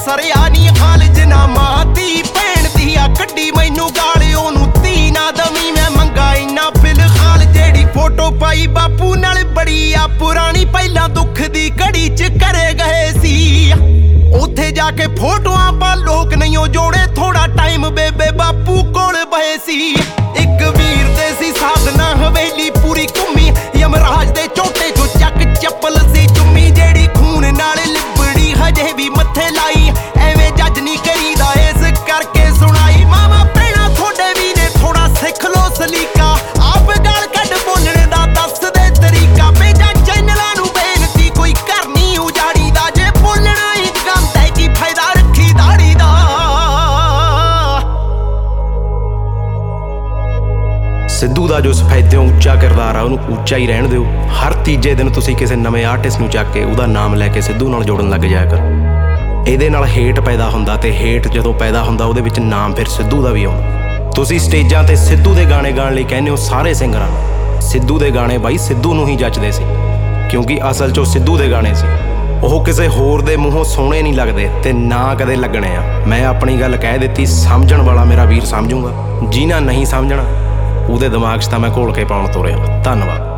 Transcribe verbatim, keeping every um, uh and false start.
ਸਰਿਆ ਨੀ ਹਾਲ ਜਿਨਾ ਮਾਂ ਧੀ ਭੈਣ ਦੀ ਆ ਕੱਢੀ ਮੈਨੂੰ ਗਾਲ ਉਹਨੂੰ ਧੀ ਨਾ ਦਵੀਂ ਮੈਂ ਮੰਗਾ ਇੰਨਾ ਫਿਲਹਾਲ ਜਿਹੜੀ ਫੋਟੋ ਪਾਈ ਬਾਪੂ ਨਾਲ ਬੜੀ ਆ ਪੁਰਾਣੀ ਪਹਿਲਾਂ ਦੁੱਖ ਦੀ ਘੜੀ ਚ ਕਰੇ ਗਏ ਸੀ ਉੱਥੇ ਜਾ ਕੇ ਫੋਟੋਆਂ ਪਾ ਲੋਕ ਨਹੀਂ ਉਹ ਜੋੜੇ ਥੋੜਾ ਟਾਈਮ ਬੇਬੇ ਬਾਪੂ ਕੋਲ ਬਏ ਸੀ ਇੱਕ ਵੀਰ ਦੇ ਸੀ ਸਾਧਨਾ ਹਵੇਲੀ ਪੂਰੀ ਘੁੰਮੀ ਯਮਰਾਜ ਦੇ ਝੋਟੇ ਚੋਂ ਚੱਕ ਚੱਪਲ ਸੀ ਚੁੰਮੀ ਜਿਹੜੀ ਖੂਨ ਨਾਲ ਲਿਬੜੀ ਹਜੇ ਵੀ ਮੱਥੇ ਲਾਈ ਐਵੇਂ ਜੱਜ ਨਹੀਂ ਕਰੀਦਾ ਇਸ ਕਰਕੇ ਸੁਣਾਈ ਮਾਮਾ ਭੈਣਾ ਤੁਹਾਡੇ ਵੀ ਨੇ ਥੋੜਾ ਸਿੱਖ ਲੋ ਸਲੀਕਾ ਆਪ ਗਾਲ ਕੱਢ ਬੋਲਣ ਦਾ ਦੱਸ ਦੇ ਤਰੀਕਾ ਭੇਜਾਂ ਚੈਨਲਾਂ ਨੂੰ ਬੇਨਤੀ ਕੋਈ ਘਰ ਨਹੀਂ ਉਜਾੜੀ ਦਾ ਜੇ ਬੋਲਣਾ ਹੀ ਗੰਦ ਹੈ ਕੀ ਫਾਇਦਾ ਰੱਖੀ ਦਾੜੀ ਦਾ ਸਿੱਧੂ ਦਾ ਜੋ ਸਫੈਦਿਓਂ ਉੱਚਾ ਕਿਰਦਾਰ ਆ ਉਹਨੂੰ ਉੱਚਾ ਹੀ ਰਹਿਣ ਦਿਓ ਹਰ ਤੀਜੇ ਦਿਨ ਤੁਸੀਂ ਕਿਸੇ ਨਵੇਂ ਆਰਟਿਸਟ ਨੂੰ ਚੱਕ ਕੇ ਉਹਦਾ ਨਾਮ ਲੈ ਕੇ ਸਿੱਧੂ ਨਾਲ ਜੋੜਨ ਲੱਗ ਜਾਇਆ ਕਰੋ ਇਹਦੇ ਨਾਲ ਹੇਟ ਪੈਦਾ ਹੁੰਦਾ ਤੇ ਹੇਟ ਜਦੋਂ ਪੈਦਾ ਹੁੰਦਾ ਉਹਦੇ ਵਿੱਚ ਨਾਮ ਫਿਰ ਸਿੱਧੂ ਦਾ ਵੀ ਆਉਂਦਾ ਤੁਸੀਂ ਸਟੇਜਾਂ ਤੇ ਸਿੱਧੂ ਦੇ ਗਾਣੇ ਗਾਣ ਲਈ ਕਹਿੰਦੇ ਹੋ ਸਾਰੇ ਸਿੰਗਰਾਂ ਨੂੰ ਸਿੱਧੂ ਦੇ ਗਾਣੇ ਬਾਈ ਸਿੱਧੂ ਨੂੰ ਹੀ ਜੱਚਦੇ ਸੀ ਕਿਉਂਕਿ ਅਸਲ 'ਚ ਉਹ ਸਿੱਧੂ ਦੇ ਗਾਣੇ ਸੀ ਉਹ ਕਿਸੇ ਹੋਰ ਦੇ ਮੂੰਹੋਂ ਸੋਹਣੇ ਨਹੀਂ ਲੱਗਦੇ ਤੇ ਨਾ ਕਦੇ ਲੱਗਣੇ ਆ ਮੈਂ ਆਪਣੀ ਗੱਲ ਕਹਿ ਦਿੱਤੀ ਸਮਝਣ ਵਾਲਾ ਮੇਰਾ ਵੀਰ ਸਮਝੂਗਾ ਜਿਹਨਾਂ ਨਹੀਂ ਸਮਝਣਾ ਉਹਦੇ ਦਿਮਾਗ 'ਚ ਤਾਂ ਮੈਂ ਘੋਲ ਕੇ ਪਾਉਣ ਤੋਰਿਆ ਧੰਨਵਾਦ।